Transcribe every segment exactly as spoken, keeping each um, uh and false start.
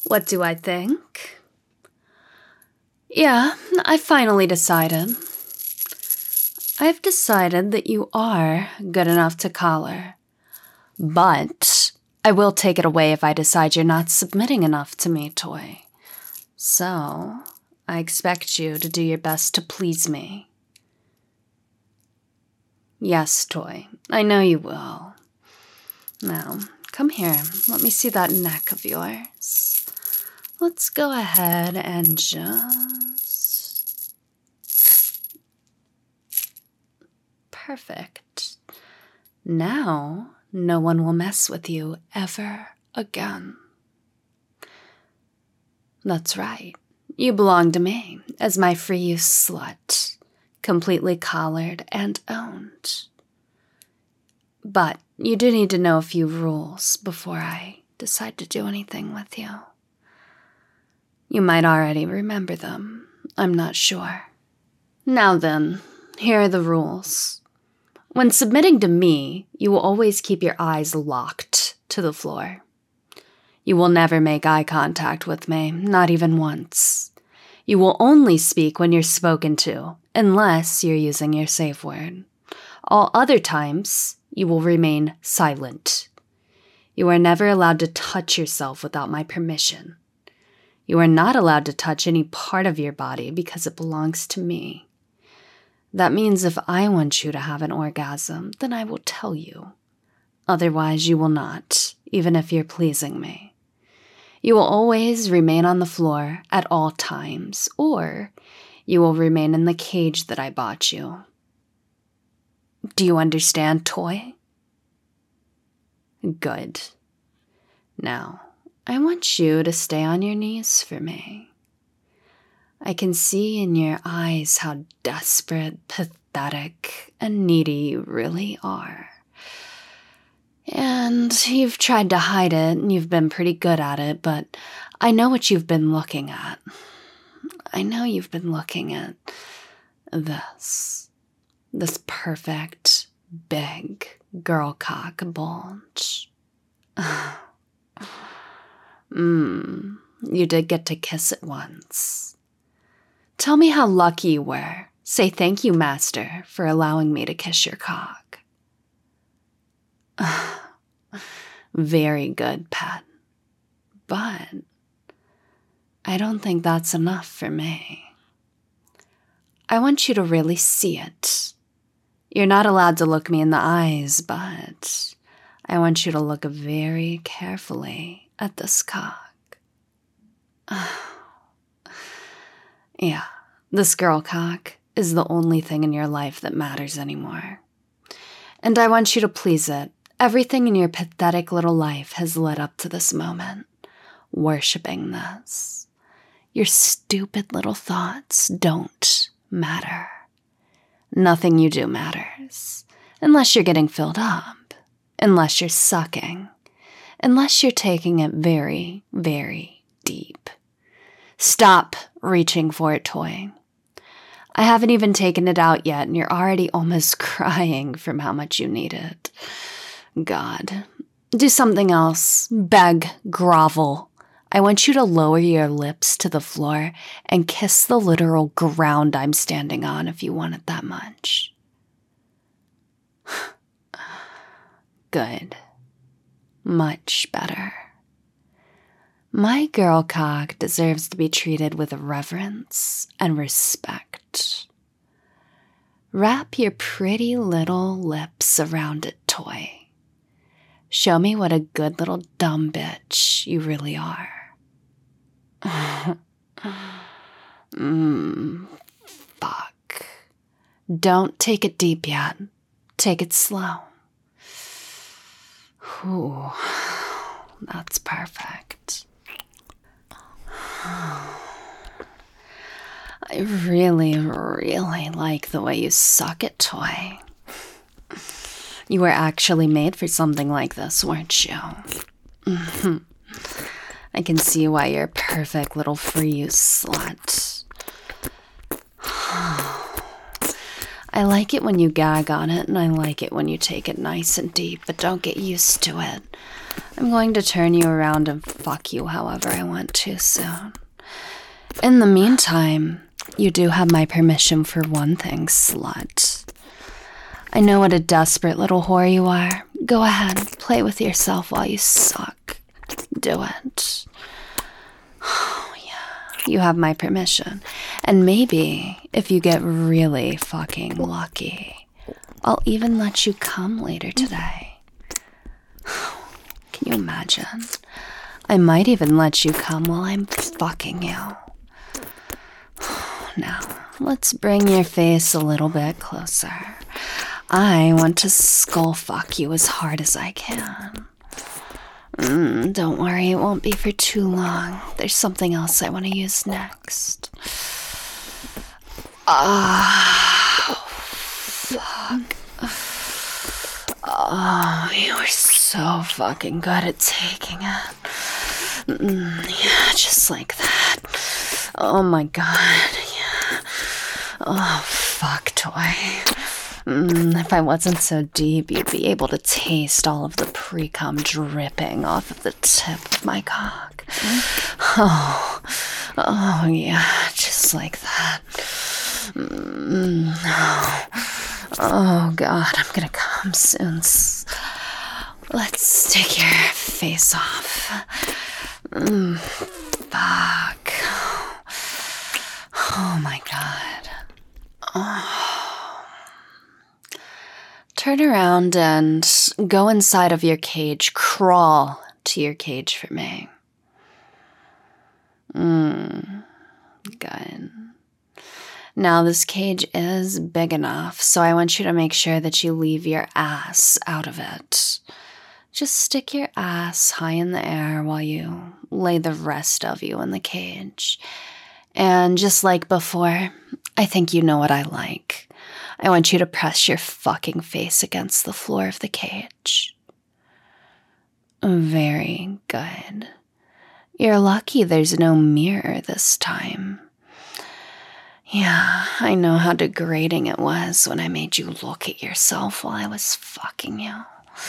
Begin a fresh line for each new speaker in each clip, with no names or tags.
What do I think? Yeah, I finally decided. I've decided that you are good enough to collar. But I will take it away if I decide you're not submitting enough to me, Toy. So, I expect you to do your best to please me. Yes, Toy, I know you will. Now, come here. Let me see that neck of yours. Let's go ahead and just... Perfect. Now, no one will mess with you ever again. That's right. You belong to me as my free use slut, completely collared and owned. But you do need to know a few rules before I decide to do anything with you. You might already remember them. I'm not sure. Now then, here are the rules. When submitting to me, you will always keep your eyes locked to the floor. You will never make eye contact with me, not even once. You will only speak when you're spoken to, unless you're using your safe word. All other times, you will remain silent. You are never allowed to touch yourself without my permission. You are not allowed to touch any part of your body because it belongs to me. That means if I want you to have an orgasm, then I will tell you. Otherwise, you will not, even if you're pleasing me. You will always remain on the floor at all times, or you will remain in the cage that I bought you. Do you understand, Toy? Good. Now, I want you to stay on your knees for me. I can see in your eyes how desperate, pathetic, and needy you really are. And you've tried to hide it, and you've been pretty good at it, but I know what you've been looking at. I know you've been looking at this. This perfect, big girl cock bulge. Mmm, you did get to kiss it once. Tell me how lucky you were. Say thank you, Master, for allowing me to kiss your cock. Very good, pet. But I don't think that's enough for me. I want you to really see it. You're not allowed to look me in the eyes, but I want you to look very carefully at this cock. Yeah, this girl cock is the only thing in your life that matters anymore. And I want you to please it. Everything in your pathetic little life has led up to this moment, worshipping this. Your stupid little thoughts don't matter. Nothing you do matters, unless you're getting filled up, unless you're sucking, unless you're taking it very, very deep. Stop reaching for it, Toy. I haven't even taken it out yet, and you're already almost crying from how much you need it. God, do something else. Beg, grovel. I want you to lower your lips to the floor and kiss the literal ground I'm standing on if you want it that much. Good. Much better. My girl cock deserves to be treated with reverence and respect. Wrap your pretty little lips around it, Toy. Show me what a good little dumb bitch you really are. Mmm, fuck. Don't take it deep yet. Take it slow. Ooh, that's perfect. I really, really like the way you suck it, Toy. You were actually made for something like this, weren't you? Mm-hmm. I can see why you're a perfect little free use slut. I like it when you gag on it, and I like it when you take it nice and deep, but don't get used to it. I'm going to turn you around and fuck you however I want to soon. In the meantime, you do have my permission for one thing, slut. I know what a desperate little whore you are. Go ahead, play with yourself while you suck. Do it. Oh, yeah. You have my permission. And maybe, if you get really fucking lucky, I'll even let you come later today. Can you imagine? I might even let you come while I'm fucking you. Now, let's bring your face a little bit closer. I want to skull fuck you as hard as I can. Mm, don't worry, it won't be for too long. There's something else I want to use next. Ah, oh, fuck. Oh, you are so fucking good at taking it. Mm, yeah, just like that. Oh my god, yeah. Oh, fuck, toy. Mm, if I wasn't so deep, you'd be able to taste all of the pre-cum dripping off of the tip of my cock. Oh, oh yeah, just like that. Mm, oh. oh god, I'm gonna come soon. Let's take your face off. Mm, fuck. Oh my god. Oh. Turn around and go inside of your cage. Crawl to your cage for me. Mmm. Good. Now, this cage is big enough, so I want you to make sure that you leave your ass out of it. Just stick your ass high in the air while you lay the rest of you in the cage. And just like before, I think you know what I like. I want you to press your fucking face against the floor of the cage. Very good. You're lucky there's no mirror this time. Yeah, I know how degrading it was when I made you look at yourself while I was fucking you.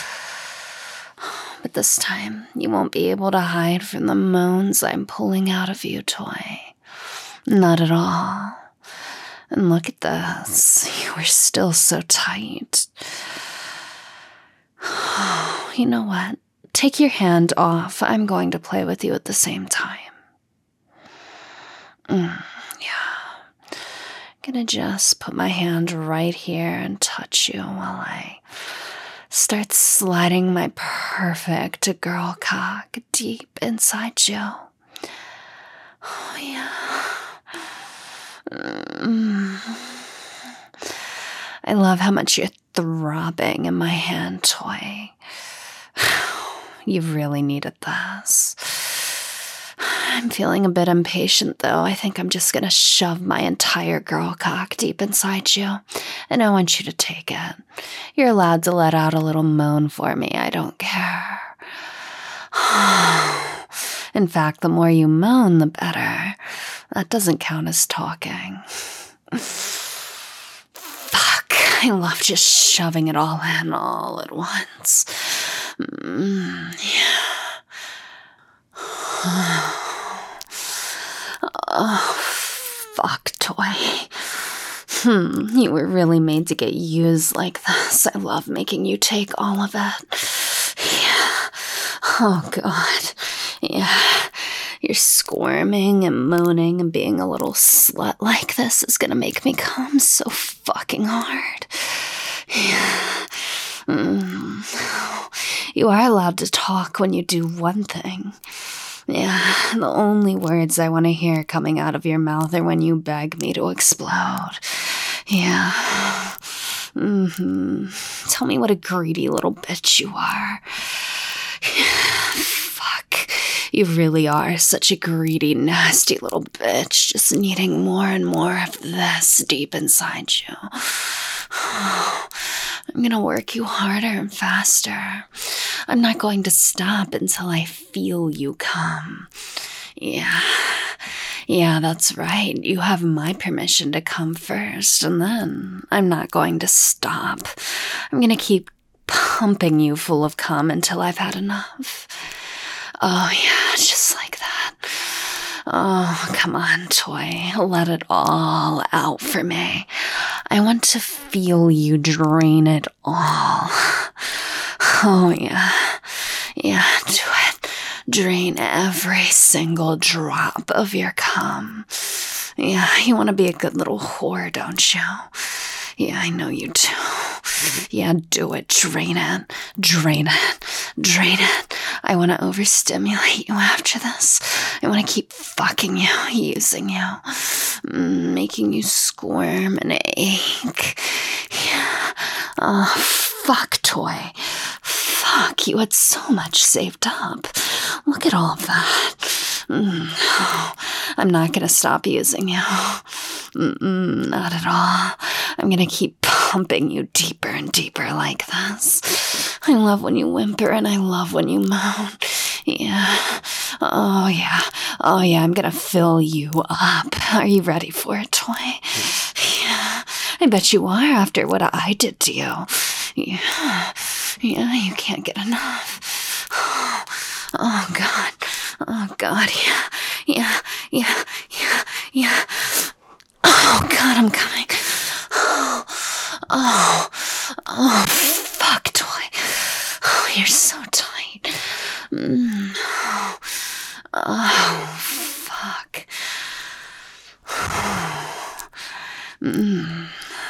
But this time, you won't be able to hide from the moans I'm pulling out of you, toy. Not at all. And look at this. You are still so tight. You know what? Take your hand off. I'm going to play with you at the same time. Mm, yeah. I'm gonna just put my hand right here and touch you while I start sliding my perfect girl cock deep inside you. Oh, yeah. Mm. I love how much you're throbbing in my hand, toy. You really needed this. I'm feeling a bit impatient, though. I think I'm just gonna shove my entire girl cock deep inside you, and I want you to take it. You're allowed to let out a little moan for me. I don't care. In fact, the more you moan, the better. That doesn't count as talking. Fuck, I love just shoving it all in all at once. Mm, yeah. Oh, fuck, toy. Hmm, you were really made to get used like this. I love making you take all of it. Yeah. Oh, God. Yeah. You're squirming and moaning, and being a little slut like this is gonna make me come so fucking hard. Yeah. Mm. You are allowed to talk when you do one thing. Yeah, the only words I want to hear coming out of your mouth are when you beg me to explode. Yeah. Mm-hmm. Tell me what a greedy little bitch you are. Yeah. Fuck. You really are such a greedy, nasty little bitch, just needing more and more of this deep inside you. I'm gonna work you harder and faster. I'm not going to stop until I feel you come. Yeah. Yeah, that's right. You have my permission to come first, and then I'm not going to stop. I'm gonna keep pumping you full of cum until I've had enough. Oh, yeah, just like that. Oh, come on, toy. Let it all out for me. I want to feel you drain it all. Oh, yeah. Yeah, do it. Drain every single drop of your cum. Yeah, you want to be a good little whore, don't you? Yeah, I know you do. Yeah, do it. Drain it. Drain it. Drain it. I want to overstimulate you after this. I want to keep fucking you, using you, making you squirm and ache. Yeah. Oh, fuck, toy. Fuck, you had so much saved up. Look at all of that. Mm, oh, I'm not going to stop using you. Mm-mm, not at all. I'm going to keep pumping you deeper and deeper like this. I love when you whimper and I love when you moan. Yeah. Oh, yeah. Oh, yeah. I'm going to fill you up. Are you ready for it, toy? Yeah. I bet you are after what I did to you. Yeah. Yeah, you can't get enough. Oh, oh God. Oh, God. Yeah. Yeah. Yeah. Yeah. Yeah. Oh, God, I'm coming. Oh. Oh. Oh, fuck, toy. Oh, you're so tight. Mm. Oh. Oh, fuck. Mm.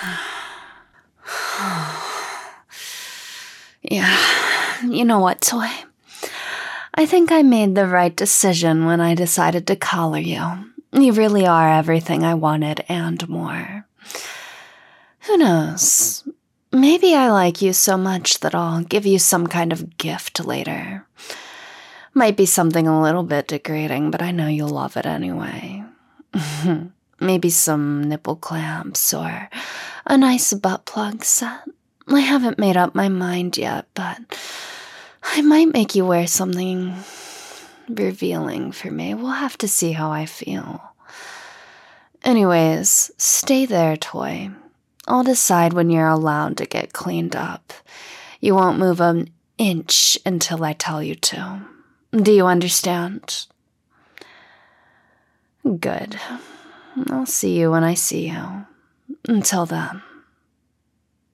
Yeah, you know what, toy? I think I made the right decision when I decided to collar you. You really are everything I wanted and more. Who knows? Maybe I like you so much that I'll give you some kind of gift later. Might be something a little bit degrading, but I know you'll love it anyway. Maybe some nipple clamps or a nice butt plug set. I haven't made up my mind yet, but I might make you wear something revealing for me. We'll have to see how I feel. Anyways, stay there, toy. I'll decide when you're allowed to get cleaned up. You won't move an inch until I tell you to. Do you understand? Good. I'll see you when I see you. Until then.